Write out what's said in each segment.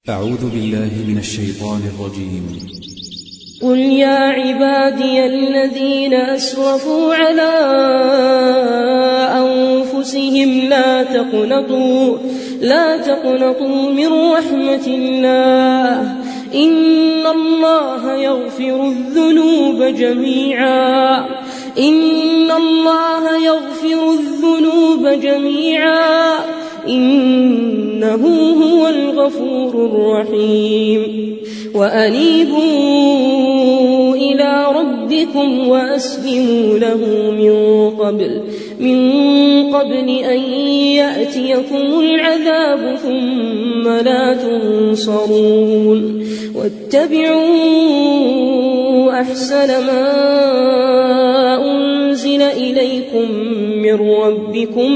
أعوذ بالله من الشيطان الرجيم. قل يا عبادي الذين أسرفوا على أنفسهم لا تقنطوا من رحمة الله، إن الله يغفر الذنوب جميعا إنه هو الغفور الرحيم. وأنيبوا إلى ربكم وأسلموا له من قبل أن يأتيكم العذاب ثم لا تنصرون. واتبعوا أحسن ما أنزل إليكم من ربكم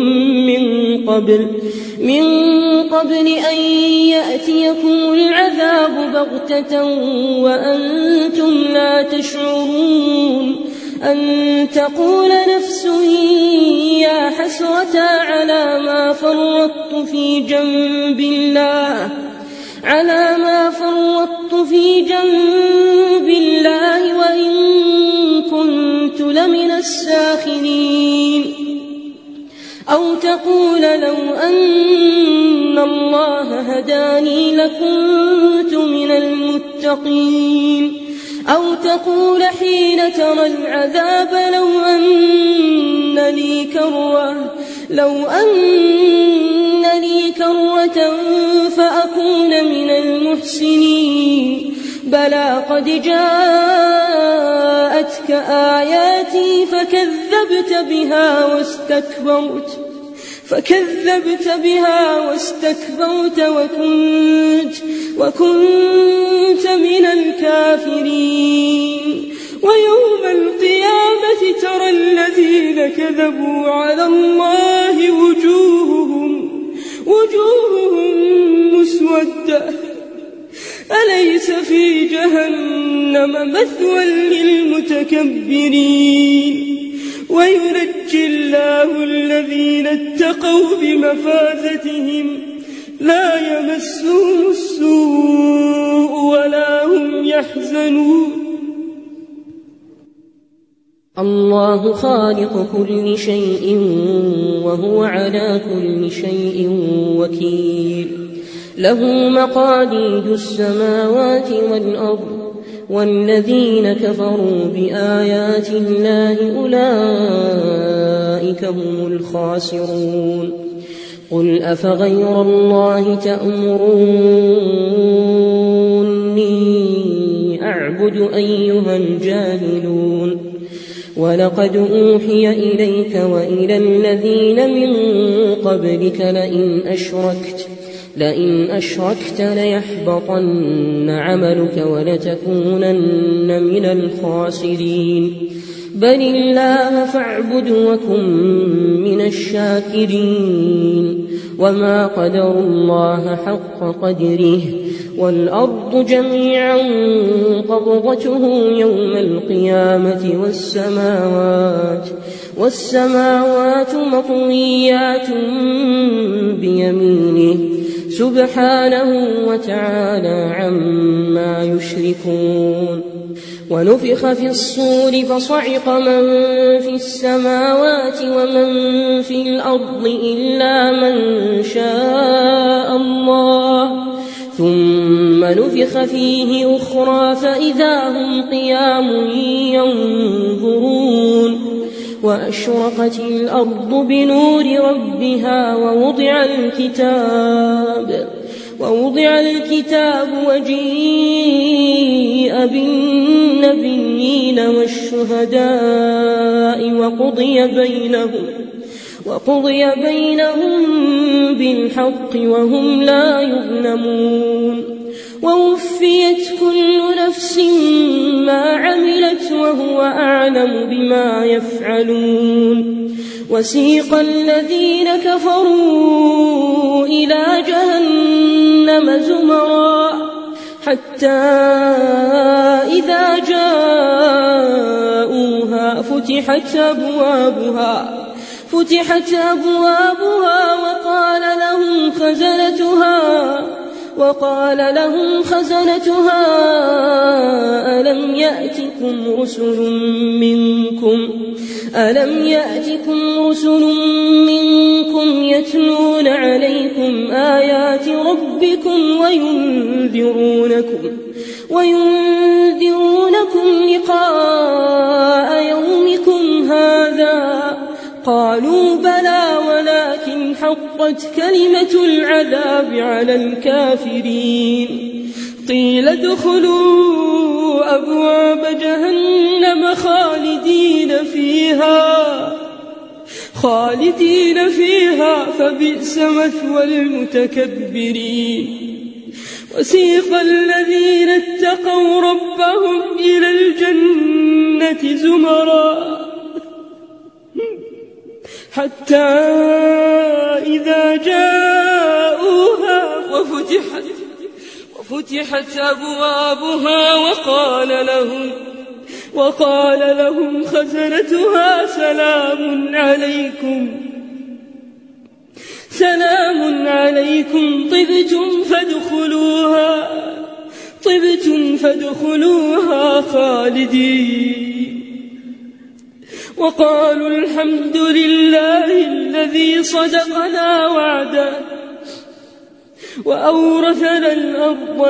من قبل أن يأتيكم العذاب بغتة وأنتم لا تشعرون، أن تقول نفس يا حسرة على ما فرطت في جنب الله وإن كنت لمن الساخرين، أو تقول لو أن الله هداني لكنت من المتقين، أو تقول حين ترى العذاب لو أن لي كروة فأكون من المحسنين. بلى قد جاءتك آياتي فكذبت بها واستكبرت وكنت من الكافرين. ويوم القيامة ترى الذين كذبوا على الله وجوههم مسودة، أليس في جهنم مثوى للمتكبرين. وينجي الله الذين اتقوا بمفازتهم لا يمسهم السوء ولا هم يحزنون. الله خالق كل شيء وهو على كل شيء وكيل، له مقاليد السماوات والأرض، والذين كفروا بآيات الله أولئك هم الخاسرون. قل أفغير الله تأمروني أعبد أيها الجاهلون؟ ولقد أوحي إليك وإلى الذين من قبلك لئن أشركت ليحبطن عملك ولتكونن من الخاسرين. بل الله فاعبد وكن من الشاكرين. وما قدر الله حق قدره، والأرض جميعا قبضته يوم القيامة والسماوات مطويات بيمينه سبحانه وتعالى عما يشركون. ونفخ في الصور فصعق من في السماوات ومن في الأرض إلا من شاء الله، ثم نفخ فيه أخرى فإذا هم قيام ينظرون. وأشرقت الأرض بنور ربها ووضع الكتاب وجيء بالنبيين والشهداء وقضي بينهم بالحق وهم لا يظلمون. ووفيت كل نفس ما عملت وهو أعلم بما يفعلون. وسيق الذين كفروا إلى جهنم زمرا حتى إذا جاءوها فتحت أبوابها وقال لهم وقال لهم خزنتها ألم يأتكم رسل منكم يتلون عليكم آيات ربكم وينذرونكم لقاء يومكم هذا؟ قالوا بلى ولكن حقت كلمة العذاب على الكافرين. قيل ادخلوا أبواب جهنم خالدين فيها فبئس مثوى المتكبرين. وسيق الذين اتقوا ربهم إلى الجنة زمرا حتى إذا جاءوها وفتحت أبوابها وقال لهم خزنتها سلام عليكم طبتم فادخلوها خالدين. وقالوا الحمد لله الذي صدقنا وعده وأورثنا الأرض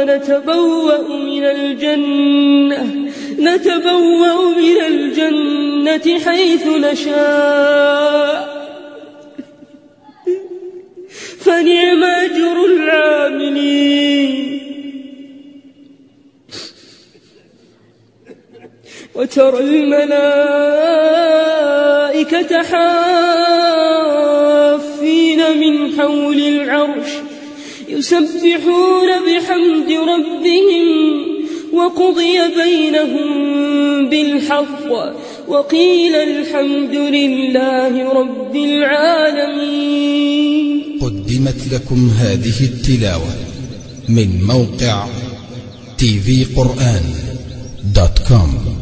نتبوأ من الجنة حيث نشاء فنعم أجر العاملين. وترى الملائكة حافين من حول العرش يسبحون بحمد ربهم وقضي بينهم بالحق وقيل الحمد لله رب العالمين. قدمت لكم هذه التلاوة من موقع tvquran.com.